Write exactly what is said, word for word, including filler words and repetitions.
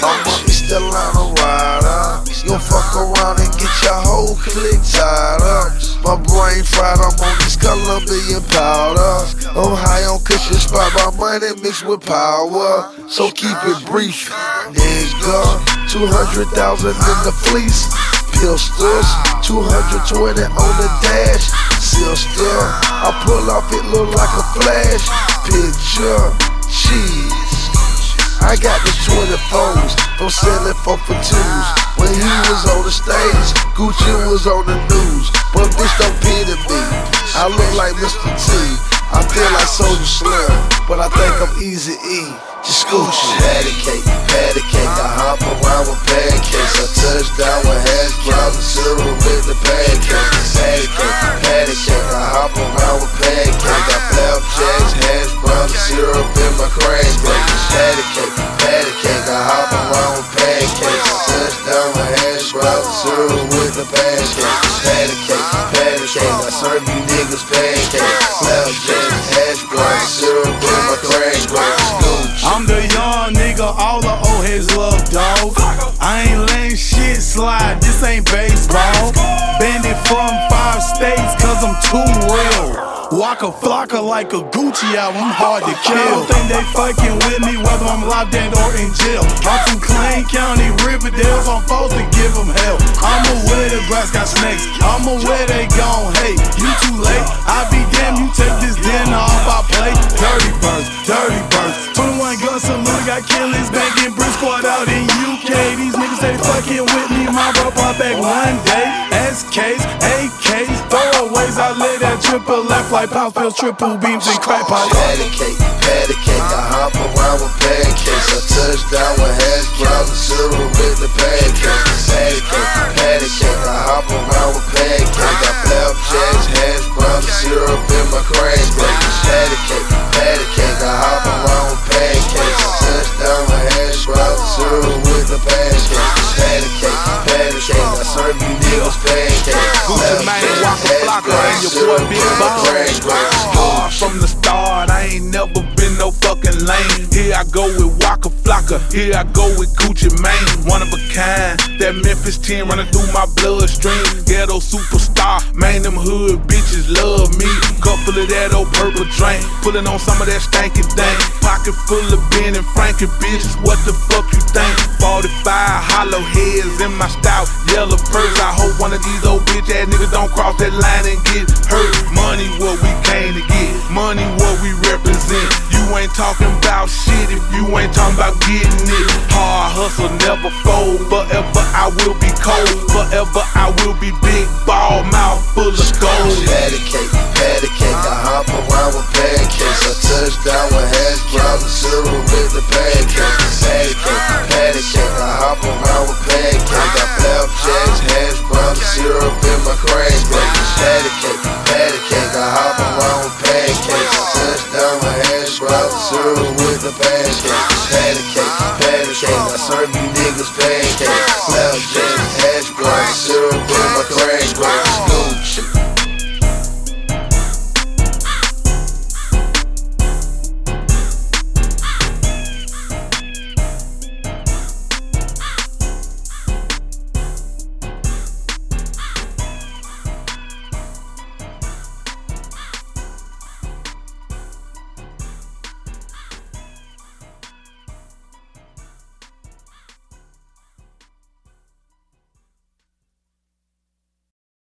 I'm a East Atlanta rider. You fuck around and get your whole clique tied up. My brain fried, I'm on this Colombian powder. I'm high on cushion spot, my money mixed with power. So keep it brief, nigga. Two hundred thousand in the fleece. Pistols, two hundred twenty on the dash. Sister, I pull off, it look like a flash. Picture, cheese. I got the twenty-fours from selling four for twos. When he was on the stage, Gucci was on the news. But bitch don't pity me, I look like Mister T. I feel like Soulja Slim, but I think I'm Eazy-E. Just Gucci. Patty cake, patty cake, I hop around with pancakes. I touch down with hash browns and syrup with the pancakes. Patty cake, patty cake, I hop around with pancakes. Got flapjacks, hash browns and syrup in my crankbaits. Patty cake, patty cake, I hop around with pancakes. I touch down with hash browns and syrup with the pancakes. Patty cake, patty cake, I serve you niggas pancakes. Flapjacks, hash browns and syrup in my crankbaits. I'm the young nigga, all the old heads love, dog. I ain't letting shit slide, this ain't baseball. Bandit from five states, cause I'm too real. Waka flocka like a Gucci album, I'm hard to kill. I don't think they fucking with me, whether I'm locked in or in jail. I'm from Clay County, Riverdale, so I'm supposed to give them hell. I'm aware the grass got snakes, I'm aware they gon' hate. You too late, I be damn, you take this dinner off I plate. Dirty birds, dirty birds. twenty-one gun salute, got killers banging Bruce Squad out in U K. These niggas they fucking with me, my bro brought back one day. S Ks, A Ks, throwaways, I lay that triple left like pound pills, triple beams and crack pies. Patty cake, patty cake, I hop around with pancakes. I touch down with hash browns and syrup with the pancakes. Patty cake, patty cake, I hop around with pancakes. Got flapjacks, hash browns and syrup in my crankbaits. Patty cake, patty cake, I hop around with pancakes. I touch down with hash browns and syrup with the pancakes. Patty cake, patty cake, I serve you niggas pancakes. Gucci Mane, Waka Flocka, and your boy Big Bone. Hard from the start, I ain't never been no fucking lame. Here I go with Waka Flocka, here I go with Gucci Mane. One of a kind, that Memphis ten running through my bloodstream. Ghetto superstar, man, them hood bitches love me. Cup full of that old purple drink, pulling on some of that stanky thing. Pocket full of Ben and Frankie bitches, what the fuck you think? forty-five hollow heads in my style, yellow purse. I hope one of these old bitch ass niggas don't cross that line and get hurt. Money what we came to get, money what we represent. You ain't talking about shit if you ain't talking about getting it. Hard hustle never fold, forever I will be cold. Forever I will be big ball, mouth full of gold. Patty cake, patty cake, I hop around with pancakes. I touch down with hash browns and syrup with the pancakes. Patty cake, patty cake, I hop around with pancakes. Got flapjacks, hash browns and syrup in my crankbaits. Patty cake, patty cake, I hop around with pancakes. I touch down with hash browns and syrup with the pancakes. Patty cake, patty cake, I serve you niggas pancakes. Flapjacks, hash browns and syrup in my crankbaits.